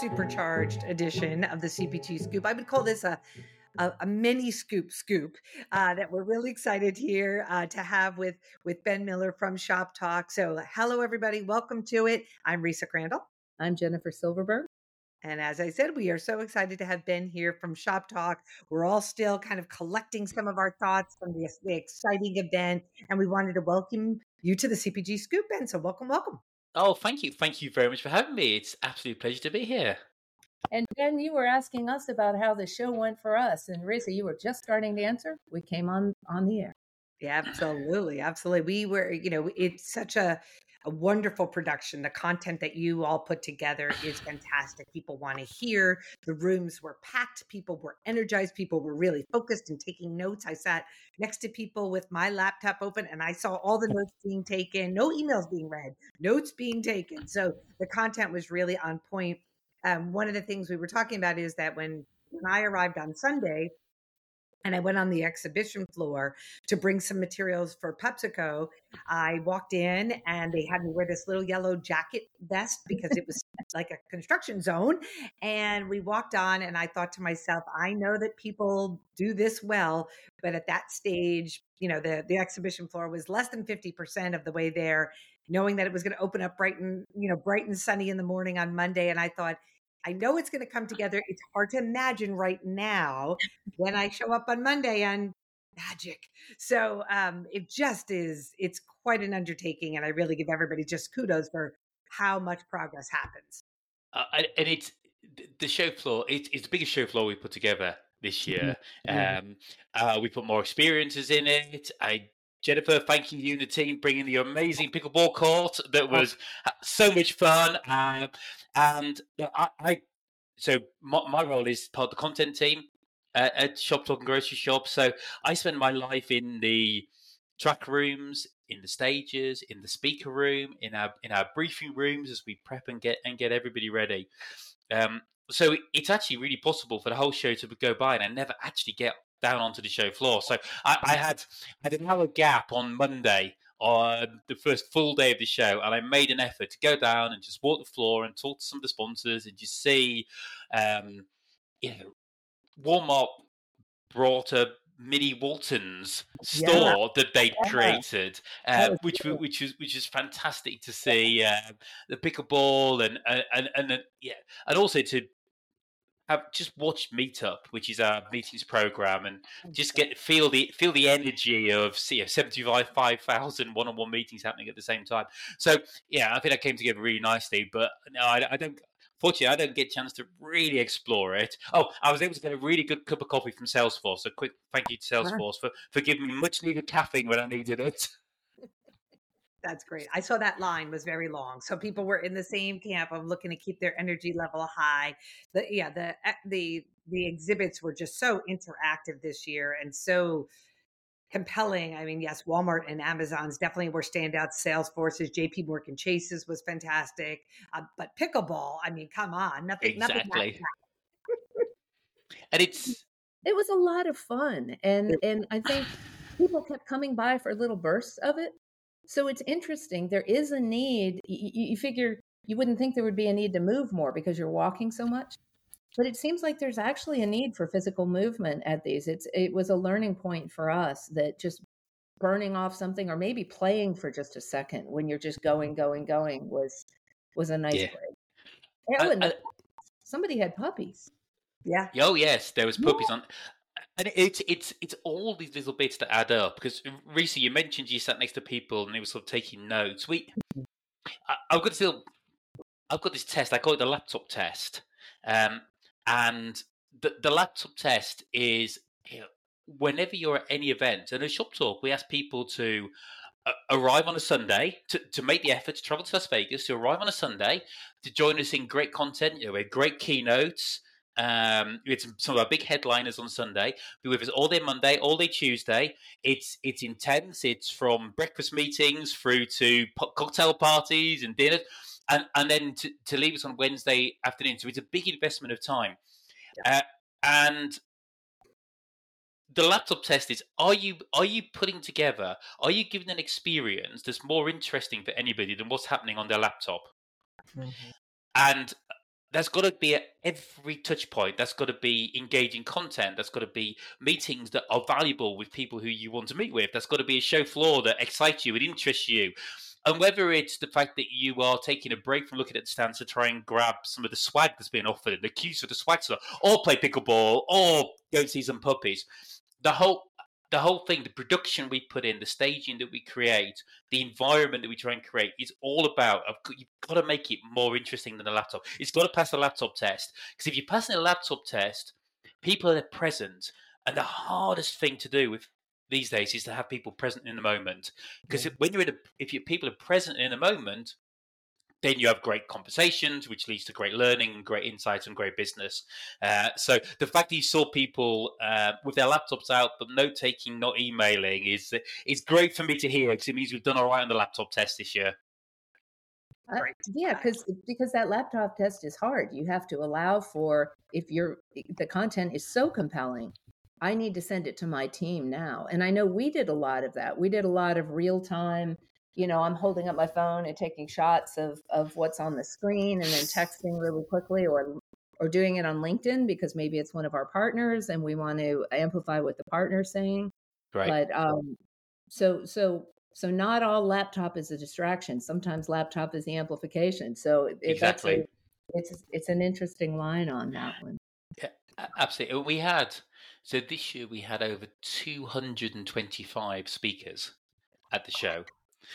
supercharged edition of the CPG Scoop. I would call this a mini scoop that we're really excited here to have with Ben Miller from Shop Talk. So hello, everybody. Welcome to it. I'm Risa Crandall. I'm Jennifer Silverberg. And as I said, we are so excited to have Ben here from Shop Talk. We're all still kind of collecting some of our thoughts from the exciting event. And we wanted to welcome you to the CPG Scoop, Ben. So welcome. Oh, thank you. Thank you very much for having me. It's absolute pleasure to be here. And Ben, you were asking us about how the show went for us. And Risa, you were just starting to answer. We came on the air. Yeah, absolutely. We were, it's such a wonderful production. The content that you all put together is fantastic. People want to hear. The rooms were packed. People were energized. People were really focused and taking notes. I sat next to people with my laptop open and I saw all the notes being taken, no emails being read, notes being taken. So the content was really on point. One of the things we were talking about is that when I arrived on Sunday, and I went on the exhibition floor to bring some materials for PepsiCo, I walked in and they had me wear this little yellow jacket vest because it was like a construction zone. And we walked on and I thought to myself, I know that people do this well, but at that stage, the exhibition floor was less than 50% of the way there, knowing that it was going to open up bright and sunny in the morning on Monday. And I thought, I know it's going to come together. It's hard to imagine right now when I show up on Monday and magic. So it's quite an undertaking. And I really give everybody just kudos for how much progress happens. And it's the show floor. It's the biggest show floor we put together this year. We put more experiences in it. Jennifer, thanking you and the team bringing the amazing pickleball court. That was so much fun. So my role is part of the content team at Shop Talk and Grocery Shop. So I spend my life in the track rooms, in the stages, in the speaker room, in our briefing rooms as we prep and get everybody ready. So it's actually really possible for the whole show to go by and I never actually get down onto the show floor. So I had an hour gap on Monday on the first full day of the show, and I made an effort to go down and just walk the floor and talk to some of the sponsors and just see, Walmart brought a mini Walton's store that they created, which was fantastic to see. The pickleball and also to have just watched Meetup, which is our meetings program, and just feel the energy of 75,000 one-on-one meetings happening at the same time. So I think that came together really nicely. But no, I don't. Fortunately, I don't get a chance to really explore it. Oh, I was able to get a really good cup of coffee from Salesforce. So quick thank you to Salesforce for giving me much needed caffeine when I needed it. That's great. I saw that line was very long. So people were in the same camp of looking to keep their energy level high. The exhibits were just so interactive this year and so compelling. I mean, yes, Walmart and Amazon's definitely were standouts. Salesforce's, JP Morgan Chase's was fantastic. But pickleball, I mean, come on. Nothing. And it was a lot of fun. And I think people kept coming by for little bursts of it. So it's interesting. There is a need. You figure you wouldn't think there would be a need to move more because you're walking so much. But it seems like there's actually a need for physical movement at these. It was a learning point for us that just burning off something or maybe playing for just a second when you're just going was a nice break. Somebody had puppies. Yeah. Oh yes, there was puppies on. And it's all these little bits that add up. Because Risa, you mentioned you sat next to people and they were sort of taking notes. I've got this test. I call it the laptop test. And the laptop test is whenever you're at any event. And at Shop Talk, we ask people to arrive on a Sunday to make the effort to travel to Las Vegas, to arrive on a Sunday, to join us in great content, we had great keynotes. We had some of our big headliners on Sunday. Be with us all day Monday, all day Tuesday. It's intense. It's from breakfast meetings through to cocktail parties and dinners, and then to leave us on Wednesday afternoon. So it's a big investment of time. And the laptop test is: are you putting together? Are you giving an experience that's more interesting for anybody than what's happening on their laptop? Mm-hmm. And that's got to be at every touch point. That's got to be engaging content. That's got to be meetings that are valuable with people who you want to meet with. That's got to be a show floor that excites you and interests you. And whether it's the fact that you are taking a break from looking at the stands to try and grab some of the swag that's being offered, the queues for the swag store, or play pickleball, or go and see some puppies, the whole thing, the production we put in, the staging that we create, the environment that we try and create is all about, you've got to make it more interesting than a laptop. It's got to pass a laptop test. Because if you're passing a laptop test, people are present. And the hardest thing to do with these days is to have people present in the moment. Because when you're if your people are present in a moment, then you have great conversations, which leads to great learning, great insights, and great business. So the fact that you saw people with their laptops out, but note taking, not emailing, is great for me to hear, because it means we've done all right on the laptop test this year. Yeah, because that laptop test is hard. You have to allow for, if the content is so compelling, I need to send it to my team now. And I know we did a lot of that. We did a lot of real time. I'm holding up my phone and taking shots of what's on the screen and then texting really quickly, or doing it on LinkedIn because maybe it's one of our partners and we want to amplify what the partner's saying. Right. But so not all laptop is a distraction. Sometimes laptop is the amplification. So exactly. It's an interesting line on that one. Yeah, absolutely. So this year we had over 225 speakers at the show.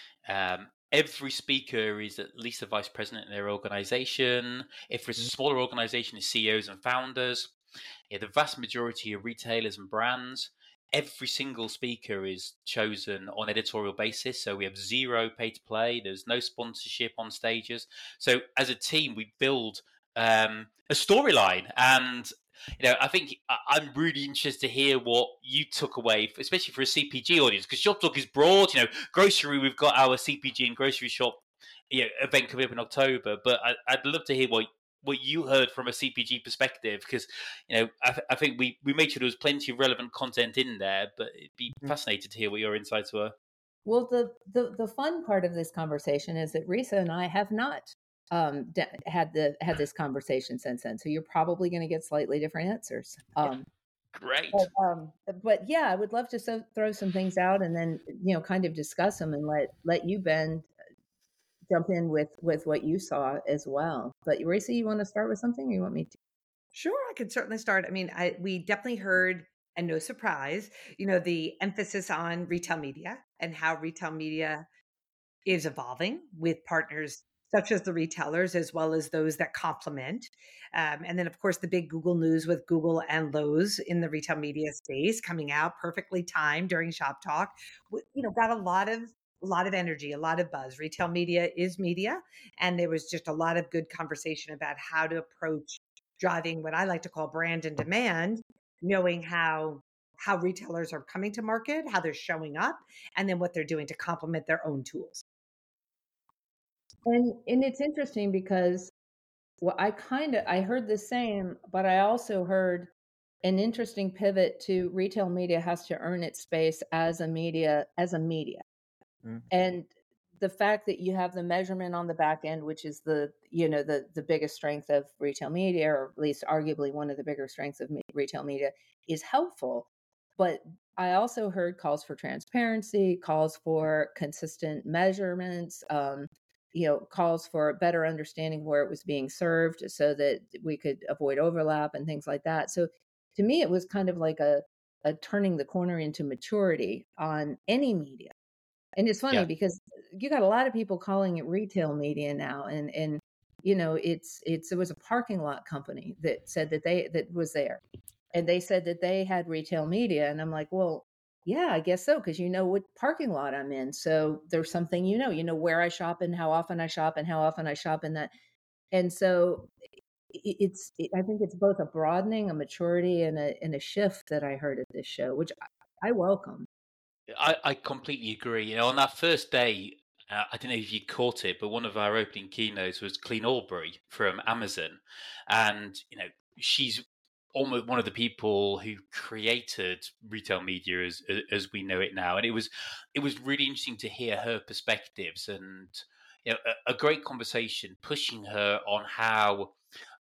Every speaker is at least a vice president in their organization. If it's a smaller organization, it's CEOs and founders. The vast majority are retailers and brands. Every single speaker is chosen on editorial basis. So we have zero pay to play. There's no sponsorship on stages. So as a team, we build a storyline. And I think I'm really interested to hear what you took away, especially for a CPG audience, because Shop Talk is broad. Grocery, we've got our CPG and grocery shop event coming up in October. But I'd love to hear what you heard from a CPG perspective, because I think we made sure there was plenty of relevant content in there. But it'd be fascinating to hear what your insights were. Well, the fun part of this conversation is that Risa and I have not had this conversation since then, so you're probably going to get slightly different answers. Great. But yeah, I would love to throw some things out and then kind of discuss them and let you, Ben, jump in with what you saw as well. But Risa, you want to start with something, or you want me to? Sure, I can certainly start. I mean, we definitely heard, and no surprise, the emphasis on retail media and how retail media is evolving with partners such as the retailers, as well as those that complement. And then, of course, the big Google news with Google and Lowe's in the retail media space coming out perfectly timed during Shop Talk. Got a lot of energy, a lot of buzz. Retail media is media. And there was just a lot of good conversation about how to approach driving what I like to call brand and demand, knowing how retailers are coming to market, how they're showing up, and then what they're doing to complement their own tools. And it's interesting because I heard the same, but I also heard an interesting pivot to retail media has to earn its space as a media. And the fact that you have the measurement on the back end, which is the biggest strength of retail media, or at least arguably one of the bigger strengths of retail media, is helpful. But I also heard calls for transparency, calls for consistent measurements, calls for better understanding where it was being served so that we could avoid overlap and things like that. So to me, it was kind of like a turning the corner into maturity on any media. And it's funny because you got a lot of people calling it retail media now. And it was a parking lot company that said that was there. And they said that they had retail media. And I'm like, well, yeah, I guess so, because what parking lot I'm in. So there's something where I shop and how often I shop and how often I shop in that. And so I think it's both a broadening, a maturity, and a shift that I heard at this show, which I welcome. I completely agree. On that first day, I don't know if you caught it, but one of our opening keynotes was Clean Aubrey from Amazon. And, she's almost one of the people who created retail media as we know it now. And it was really interesting to hear her perspectives, and a great conversation pushing her on how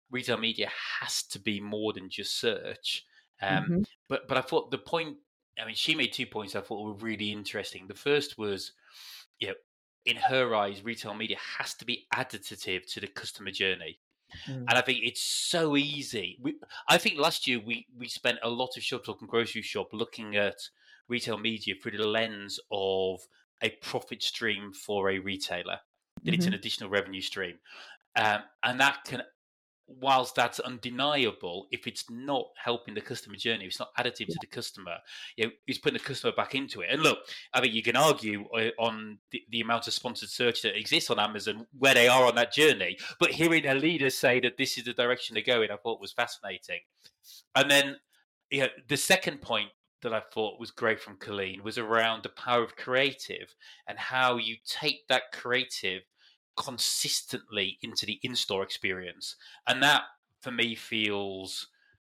retail media has to be more than just search. Hmm. But I thought the point, I mean, she made 2 points I thought were really interesting. The first was, you know, in her eyes, retail media has to be additive to the customer journey. And I think it's so easy. I think last year we spent a lot of Shop Talk and Grocery Shop looking at retail media through the lens of a profit stream for a retailer, that it's Hmm. an additional revenue stream. And that can, whilst that's undeniable, if it's not helping the customer journey, if it's not additive to the customer, it's putting the customer back into it. And look, I think you can argue on the amount of sponsored search that exists on Amazon, where they are on that journey. But hearing a leader say that this is the direction they're going, I thought was fascinating. And then, the second point that I thought was great from Colleen was around the power of creative and how you take that creative consistently into the in-store experience. And that, for me, feels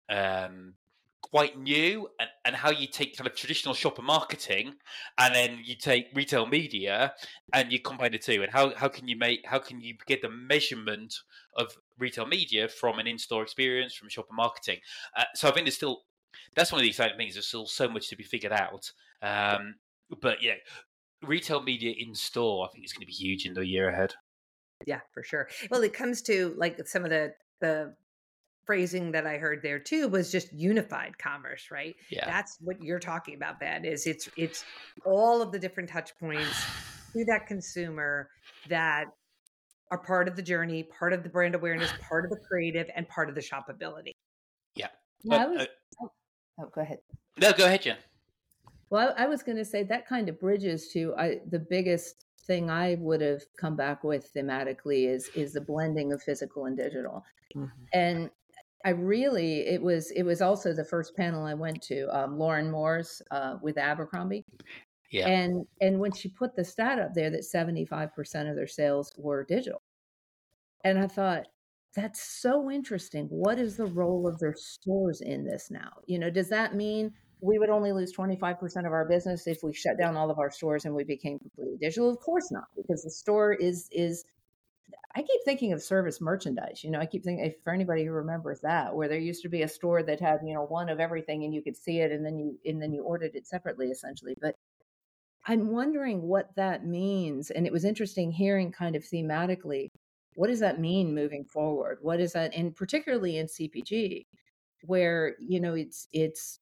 quite new, and how you take kind of traditional shopper marketing and then you take retail media and you combine the two, and how can you get the measurement of retail media from an in-store experience, from shopper marketing. So I think that's one of the exciting things. There's still so much to be figured out. But yeah, retail media in store, I think it's going to be huge in the year ahead. Yeah, for sure. Well, it comes to like some of the phrasing that I heard there too was just unified commerce, right? Yeah. That's what you're talking about, Ben, is it's all of the different touch points to that consumer that are part of the journey, part of the brand awareness, part of the creative, and part of the shoppability. Yeah. Yeah, go ahead. No, go ahead, Jen. Well, I was going to say that kind of bridges to the biggest thing I would have come back with thematically is the blending of physical and digital. Mm-hmm. And I really, it was also the first panel I went to, Lauren Moore's with Abercrombie. Yeah. And when she put the stat up there that 75% of their sales were digital. And I thought, that's so interesting. What is the role of their stores in this now? Does that mean we would only lose 25% of our business if we shut down all of our stores and we became completely digital? Of course not, because the store is I keep thinking of service merchandise. I keep thinking, for anybody who remembers that, where there used to be a store that had, one of everything and you could see it and then you ordered it separately, essentially. But I'm wondering what that means. And it was interesting hearing kind of thematically, what does that mean moving forward? What is that? And particularly in CPG, where, it's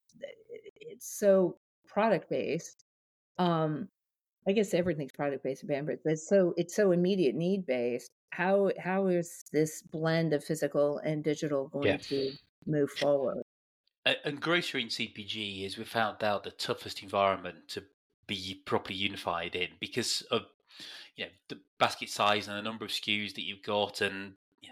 so product based. I guess everything's product based, but it's so immediate need based. How is this blend of physical and digital going to move forward? And grocery and CPG is, without doubt, the toughest environment to be properly unified in, because of the basket size and the number of SKUs that you've got, and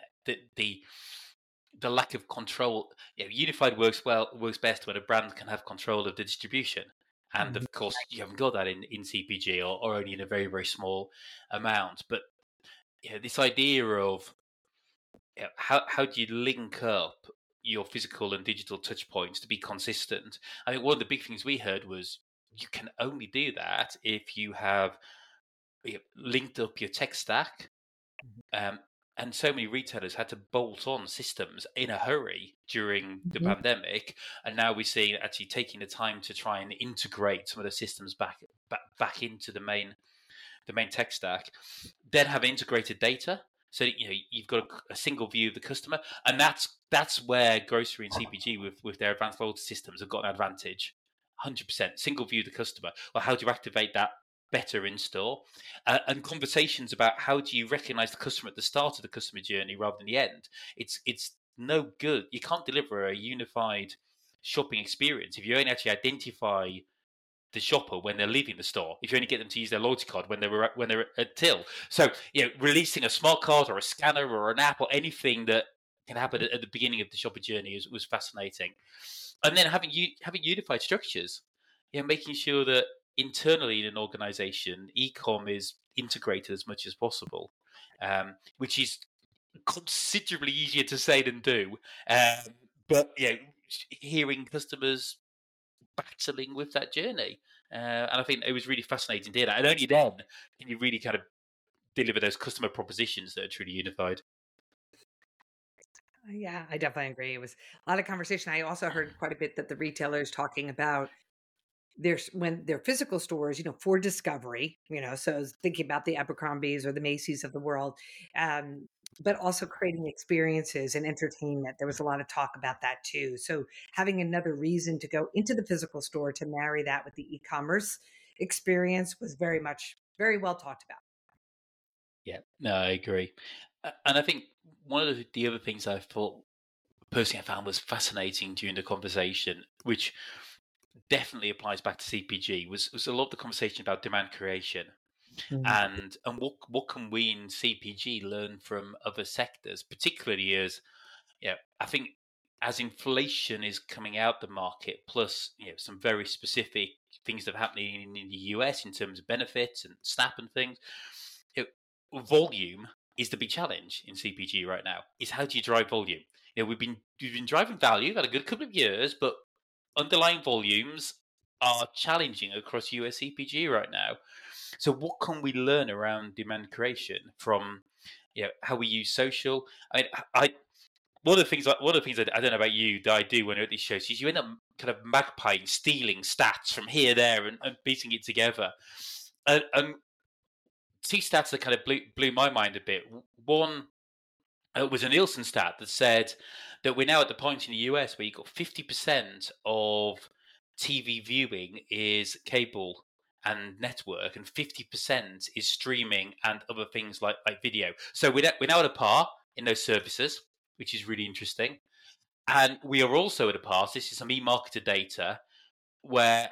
the lack of control. Unified works best when a brand can have control of the distribution. And of course, you haven't got that in CPG, or only in a very, very small amount. But this idea of how do you link up your physical and digital touch points to be consistent? I think one of the big things we heard was you can only do that if you have linked up your tech stack. And so many retailers had to bolt on systems in a hurry during the pandemic, and now we're seeing actually taking the time to try and integrate some of the systems back into the main tech stack. Then have integrated data, so that, you've got a single view of the customer, and that's where grocery and CPG with their advanced loyalty systems have got an advantage. 100% single view of the customer. Well, how do you activate that better in store? And conversations about how do you recognize the customer at the start of the customer journey rather than the end. It's no good. You can't deliver a unified shopping experience if you only actually identify the shopper when they're leaving the store, if you only get them to use their loyalty card when they're at till. So releasing a smart card or a scanner or an app or anything that can happen at the beginning of the shopper journey was fascinating. And then having unified structures, making sure that internally in an organization, e-com is integrated as much as possible, which is considerably easier to say than do. But hearing customers battling with that journey, and I think it was really fascinating to hear that. And only then can you really kind of deliver those customer propositions that are truly unified. Yeah, I definitely agree. It was a lot of conversation. I also heard quite a bit that the retailers talking about there's when their physical stores, for discovery, so I was thinking about the Abercrombies or the Macy's of the world, um, but also creating experiences and entertainment. There was a lot of talk about that too. So having another reason to go into the physical store to marry that with the e-commerce experience was very well talked about. Yeah, no, I agree. And I think one of the other things I thought personally I found was fascinating during the conversation, which definitely applies back to CPG, was a lot of the conversation about demand creation Mhm. and what can we in CPG learn from other sectors, particularly as I think as inflation is coming out the market, plus some very specific things that are happening in the US in terms of benefits and SNAP and things. Volume is the big challenge in CPG right now. Is how do you drive volume? We've been driving value had a good couple of years, but underlying volumes are challenging across US CPG right now. So what can we learn around demand creation from how we use social? I one of the things I don't know about you that I do when I'm at these shows is you end up kind of magpieing, stealing stats from here, there, and piecing it together. And two stats that kind of blew my mind a bit. One was a Nielsen stat that said that we're now at the point in the US where you've got 50% of TV viewing is cable and network, and 50% is streaming and other things like video. So we're now at a par in those services, which is really interesting. And we are also at a par, this is some e-marketer data, where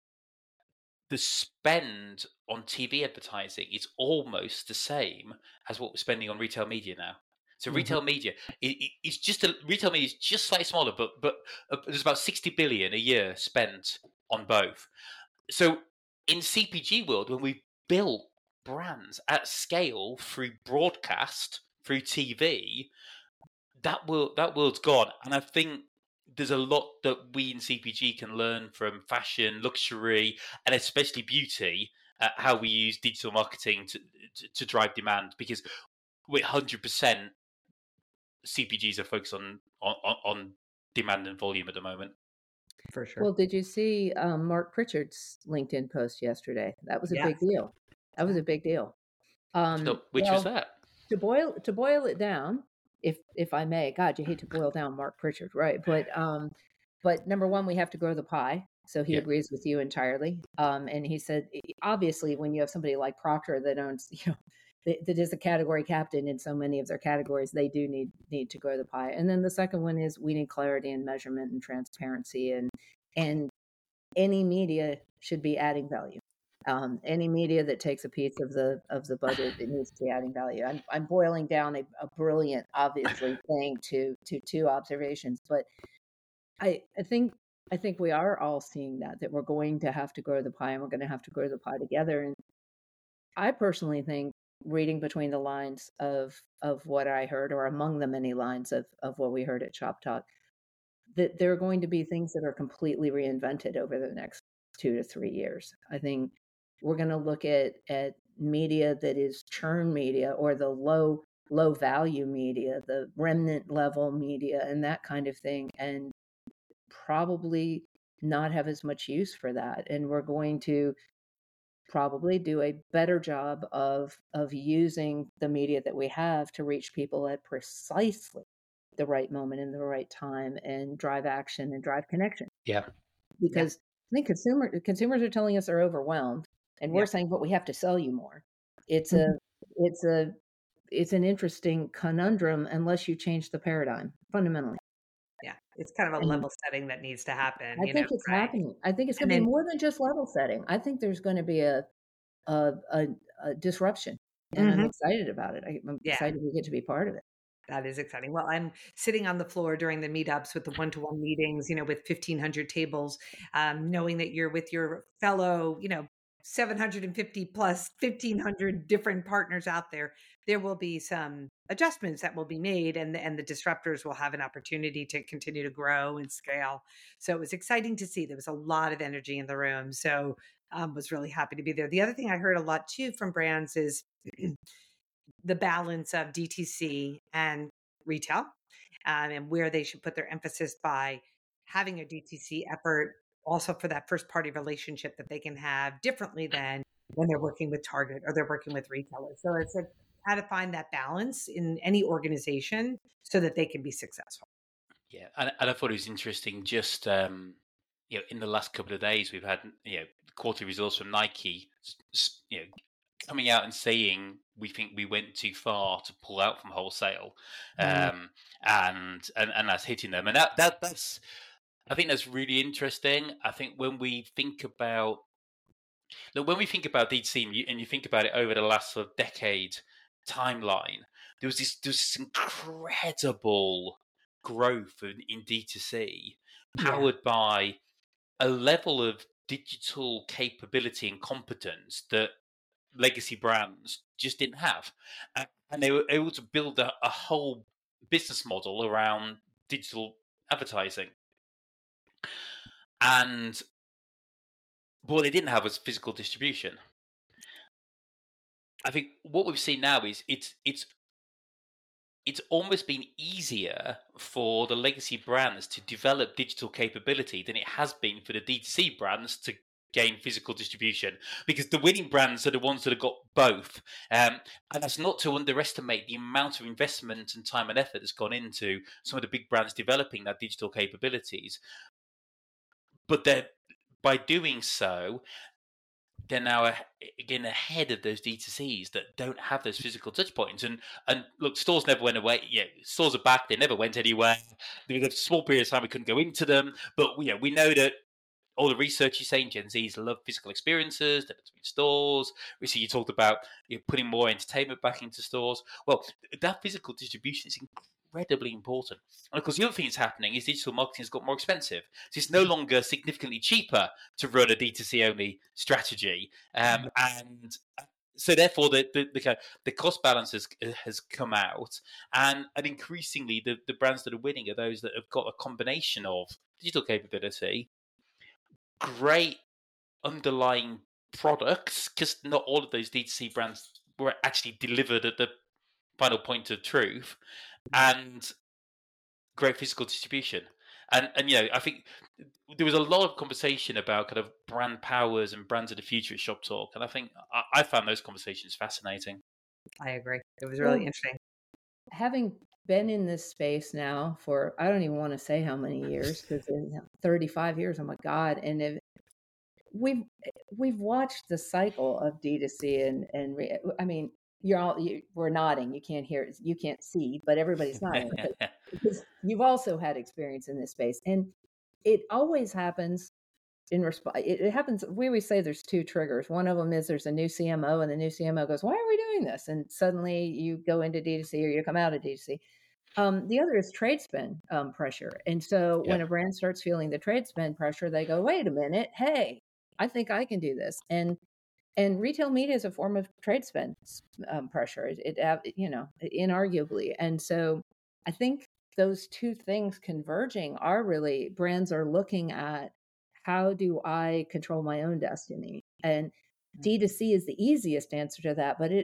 the spend on TV advertising is almost the same as what we're spending on retail media now. So Mhm. retail media retail media is just slightly smaller, but there's about 60 billion a year spent on both. So in CPG world, when we built brands at scale through broadcast, through TV, that world's gone, and I think there's a lot that we in CPG can learn from fashion, luxury, and especially beauty. How we use digital marketing to drive demand, because we're 100% CPGs are focused on demand and volume at the moment. For sure. Well, did you see Mark Pritchard's LinkedIn post yesterday? That was a big Yes. deal. That was a big deal. So, which was Well, that? to boil it down, if I may, God, you hate to boil down Mark Pritchard, right? But number one, we have to grow the pie. So he Yeah, agrees with you entirely. And he said, obviously, when you have somebody like Procter that owns, that is a category captain in so many of their categories, they do need to grow the pie. And then the second one is we need clarity and measurement and transparency, and any media should be adding value. Any media that takes a piece of the budget, it needs to be adding value. I'm boiling down a brilliant, obviously, thing to two observations, but I think we are all seeing that we're going to have to grow the pie, and we're going to have to grow the pie together. And I personally think, reading between the lines of what I heard, or among the many lines of what we heard at Shop Talk, that there are going to be things that are completely reinvented over the next 2 to 3 years. I think we're going to look at media that is churn media, or the low value media, the remnant level media, and that kind of thing, and probably not have as much use for that. And we're going to probably do a better job of using the media that we have to reach people at precisely the right moment in the right time, and drive action and drive connection. yeah, Yeah. Because I think consumers are telling us they're overwhelmed, and we're Yeah. saying, but we have to sell you more. It's a Mhm. it's a it's an interesting conundrum unless you change the paradigm fundamentally. Yeah. It's kind of a And level setting that needs to happen, I think it's right? happening. I think it's And going to be then, more than just level setting. I think there's going to be a, a, a disruption, and I'm Mhm. excited about it. I'm Yeah. excited we get to be part of it. That is exciting. Well, I'm sitting on the floor during the meetups with the one-to-one meetings, with 1,500 tables, knowing that you're with your fellow, 750 plus 1,500 different partners out there. There will be some adjustments that will be made, and the disruptors will have an opportunity to continue to grow and scale. So it was exciting to see. There was a lot of energy in the room. So was really happy to be there. The other thing I heard a lot too from brands is the balance of DTC and retail. and where they should put their emphasis by having a DTC effort also for that first party relationship that they can have differently than when they're working with Target or they're working with retailers. So it's like how to find that balance in any organization so that they can be successful. Yeah, and I thought it was interesting. Just in the last couple of days, we've had quarterly results from Nike, coming out and saying we think we went too far to pull out from wholesale, and that's hitting them, and that's I think that's really interesting. I think when we think about DTC and you think about it over the last sort of decade timeline, there was this incredible growth in D2C, powered by a level of digital capability and competence that legacy brands just didn't have. And they were able to build a whole business model around digital advertising. And what they didn't have was physical distribution. I think what we've seen now is it's almost been easier for the legacy brands to develop digital capability than it has been for the D2C brands to gain physical distribution, because the winning brands are the ones that have got both. And that's not to underestimate the amount of investment and time and effort that's gone into some of the big brands developing that digital capabilities. But by doing so, they're now again ahead of those D2Cs that don't have those physical touch points. And look, stores never went away. Yeah, stores are back. They never went anywhere. There was a small period of time we couldn't go into them. But we know that all the research is saying Gen Zs love physical experiences, they're between stores. We see you talked about putting more entertainment back into stores. Well, that physical distribution is incredibly important. And of course, the other thing that's happening is digital marketing has got more expensive. So it's no longer significantly cheaper to run a D2C only strategy. And so therefore, the cost balance has come out, and increasingly the brands that are winning are those that have got a combination of digital capability, great underlying products, because not all of those D2C brands were actually delivered at the final point of truth, and great physical distribution. And I think there was a lot of conversation about kind of brand powers and brands of the future at Shop Talk, and I think I found those conversations fascinating. I agree. It was really interesting. Having been in this space now for, I don't even want to say how many years, because 35 years, oh my God. And we've watched the cycle of D2C I mean, we're nodding. You can't hear it. You can't see, but everybody's nodding because you've also had experience in this space. And it always happens in response. It happens. We always say there's two triggers. One of them is there's a new CMO, and the new CMO goes, "Why are we doing this?" And suddenly you go into D2C or you come out of D2C. The other is trade spend pressure. And so when a brand starts feeling the trade spend pressure, they go, "Wait a minute, hey, I think I can do this." And retail media is a form of trade spend pressure. It inarguably. And so I think those two things converging are really, brands are looking at, how do I control my own destiny? And D2C is the easiest answer to that, but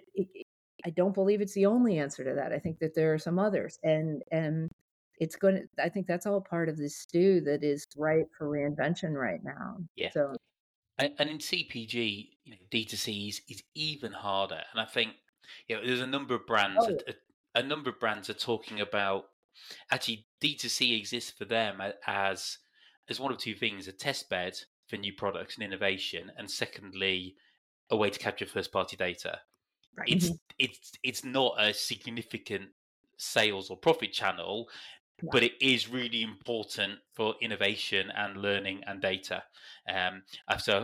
I don't believe it's the only answer to that. I think that there are some others, and it's going to, I think that's all part of this stew that is ripe for reinvention right now. Yeah. So, and in CPG, D2C is even harder. And I think there's a number of brands. A number of brands are talking about actually D2C exists for them as one of two things: a test bed for new products and innovation, and secondly, a way to capture first party data. Right. It's not a significant sales or profit channel, but it is really important for innovation and learning and data. So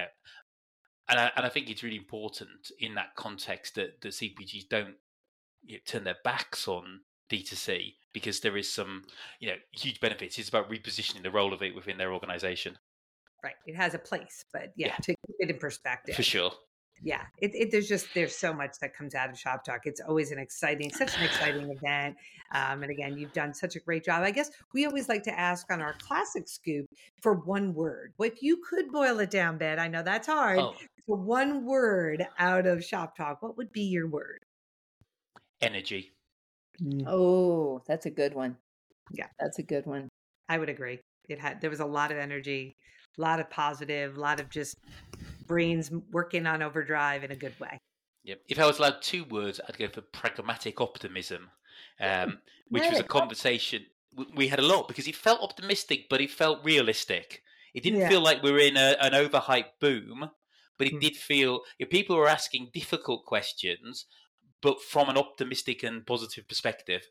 and I think it's really important in that context that the CPGs don't turn their backs on D2C, because there is some huge benefits. It's about repositioning the role of it within their organization. Right. It has a place, but to keep it in perspective. For sure. Yeah. There's so much that comes out of Shop Talk. It's always such an exciting event. And again, you've done such a great job. I guess we always like to ask on our classic scoop for one word. If you could boil it down, Ben, I know that's hard. For one word out of Shop Talk, what would be your word? Energy. Oh, that's a good one. Yeah, That's a good one. I would agree. There was a lot of energy, a lot of positive, a lot of just brains working on overdrive in a good way. Yep. If I was allowed 2 words, I'd go for pragmatic optimism, which was a Right. conversation we had a lot because it felt optimistic, but it felt realistic. It didn't Yeah. feel like we were in an overhyped boom, but it Mm. did feel people were asking difficult questions, but from an optimistic and positive perspective,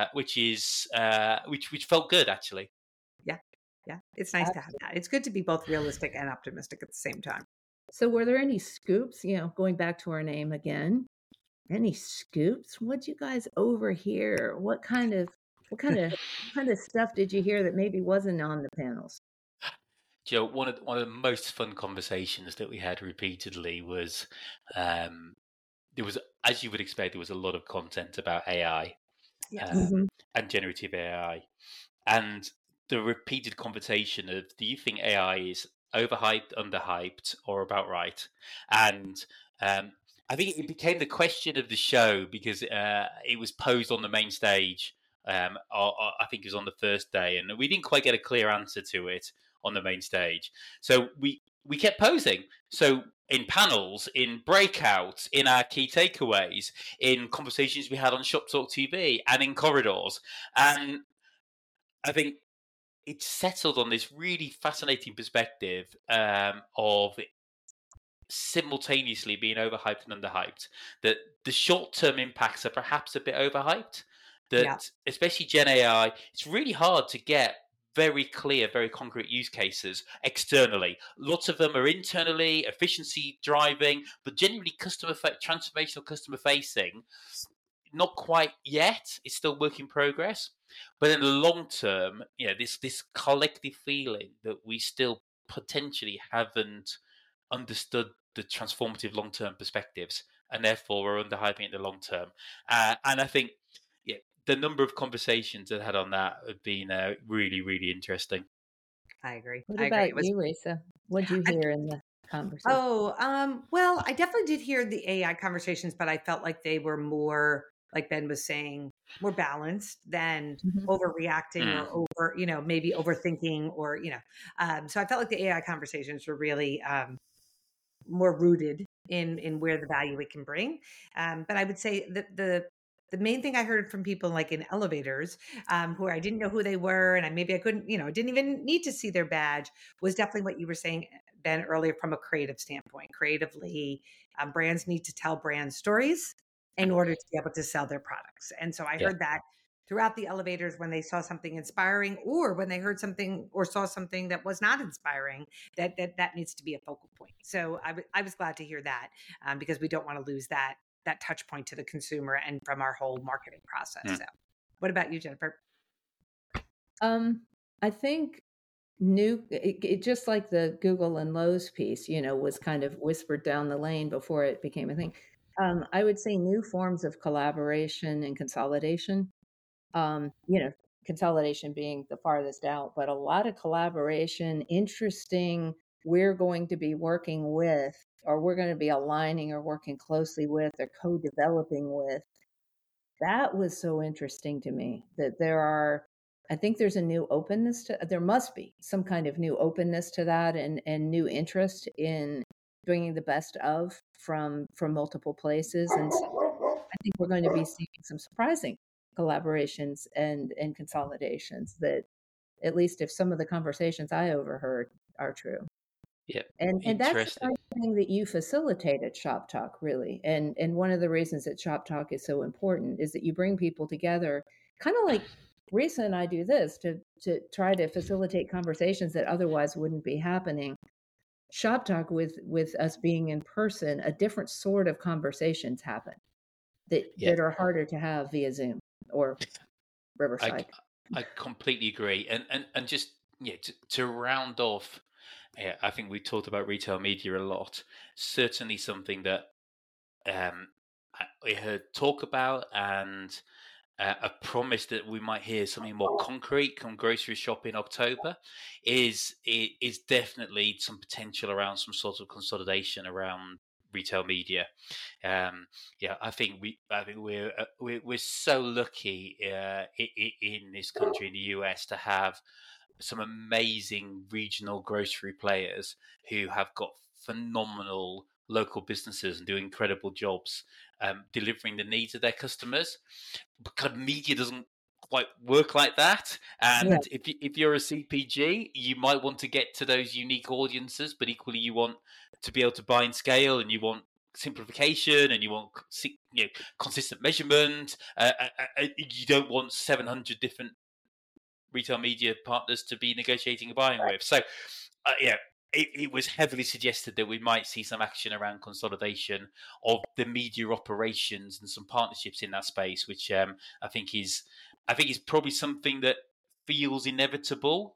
which felt good actually. Yeah. Yeah. It's nice to have that. It's good to be both realistic and optimistic at the same time. So were there any scoops, going back to our name again? Any scoops? What'd you guys overhear? What kind of stuff did you hear that maybe wasn't on the panels? Joe, one of the most fun conversations that we had repeatedly was there was, as you would expect, there was a lot of content about AI Yes. and generative AI, and the repeated conversation of, do you think AI is overhyped, underhyped, or about right? And I think it became the question of the show because it was posed on the main stage. I think it was on the first day, and we didn't quite get a clear answer to it on the main stage. So we kept posing. So in panels, in breakouts, in our key takeaways, in conversations we had on Shop Talk TV, and in corridors, and I think it's settled on this really fascinating perspective of simultaneously being overhyped and underhyped. That the short-term impacts are perhaps a bit overhyped. That Yeah. especially Gen AI, it's really hard to get very clear, very concrete use cases externally. Lots of them are internally, efficiency driving, but generally transformational customer facing. Not quite yet. It's still work in progress. But in the long term, this collective feeling that we still potentially haven't understood the transformative long term perspectives, and therefore we're underhyping it in the long term. And I think, the number of conversations that I had on that have been really, really interesting. I agree. What I agree. about you, Risa? What'd you I, hear in the conversation? well, I definitely did hear the AI conversations, but I felt like they were more, like Ben was saying, more balanced than Mhm. overreacting Mm. or maybe overthinking so I felt like the AI conversations were really more rooted in where the value it can bring. But I would say that the main thing I heard from people like in elevators, who I didn't know who they were, and I couldn't, didn't even need to see their badge, was definitely what you were saying, Ben, earlier from a creative standpoint. Creatively, brands need to tell brand stories in order to be able to sell their products. And so I Yeah. heard that throughout the elevators when they saw something inspiring or when they heard something or saw something that was not inspiring, that needs to be a focal point. So I was glad to hear that, because we don't want to lose that touch point to the consumer and from our whole marketing process. Mm. So what about you, Jennifer? I think it just like the Google and Lowe's piece, was kind of whispered down the lane before it became a thing. I would say new forms of collaboration and consolidation. Consolidation being the farthest out, but a lot of collaboration, interesting. We're going to be working with, or we're going to be aligning or working closely with, or co-developing with. That was so interesting to me that I think there's a new openness there must be some kind of new openness to that and new interest in bringing the best of from multiple places. And so I think we're going to be seeing some surprising collaborations and consolidations that, at least if some of the conversations I overheard are true. Yeah. And that's the Interesting. kind of thing that you facilitate at Shop Talk, really. And one of the reasons that Shop Talk is so important is that you bring people together, kind of like Risa and I do this to try to facilitate conversations that otherwise wouldn't be happening. Shop Talk, with us being in person, a different sort of conversations happen Yeah. that are harder to have via Zoom or I Riverside. I completely agree. And just to round off, I think we talked about retail media a lot. Certainly something that I heard talk about, and a promise that we might hear something more concrete come grocery shop in October is definitely some potential around some sort of consolidation around retail media. Yeah, I think we're so lucky in this country, in the US, to have some amazing regional grocery players who have got phenomenal local businesses and do incredible jobs delivering the needs of their customers. But kind of media doesn't quite work like that. Yeah. And if you're a CPG, you might want to get to those unique audiences, but equally you want to be able to buy and scale, and you want simplification, and you want consistent measurement. You don't want 700 different retail media partners to be negotiating and buying with. So, yeah, it was heavily suggested that we might see some action around consolidation of the media operations and some partnerships in that space, which I think is probably something that feels inevitable.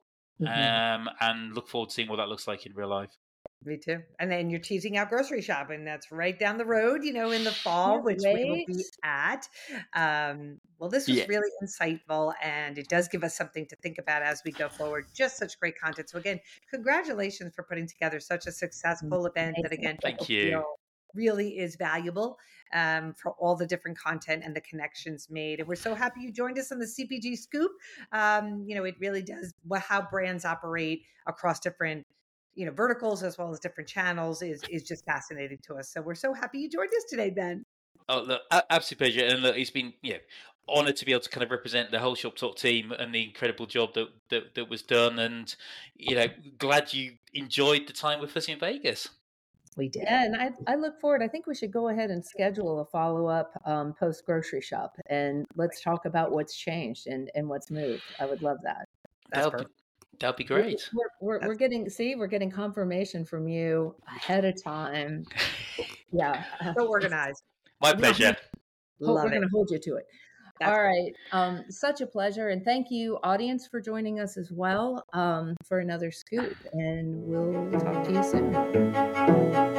And look forward to seeing what that looks like in real life. Me too. And then you're teasing out grocery shopping. That's right down the road, in the fall, which we will be at. Well, this was really insightful, and it does give us something to think about as we go forward. Just such great content. So again, congratulations for putting together such a successful event that, again, thank you. Really is valuable for all the different content and the connections made. And we're so happy you joined us on the CPG Scoop. It really does how brands operate across different verticals as well as different channels is just fascinating to us. So we're so happy you joined us today, Ben. Oh, look, absolute pleasure. And look, it's been honored to be able to kind of represent the whole Shop Talk team and the incredible job that was done. And, glad you enjoyed the time with us in Vegas. We did. Yeah, and I look forward. I think we should go ahead and schedule a follow-up post grocery shop, and let's talk about what's changed and what's moved. I would love that. That'd be great. We're getting confirmation from you ahead of time. Yeah. So organized. My pleasure. We're going to hold you to it. All right. Such a pleasure. And thank you, audience, for joining us as well for another scoop. And we'll talk to you soon.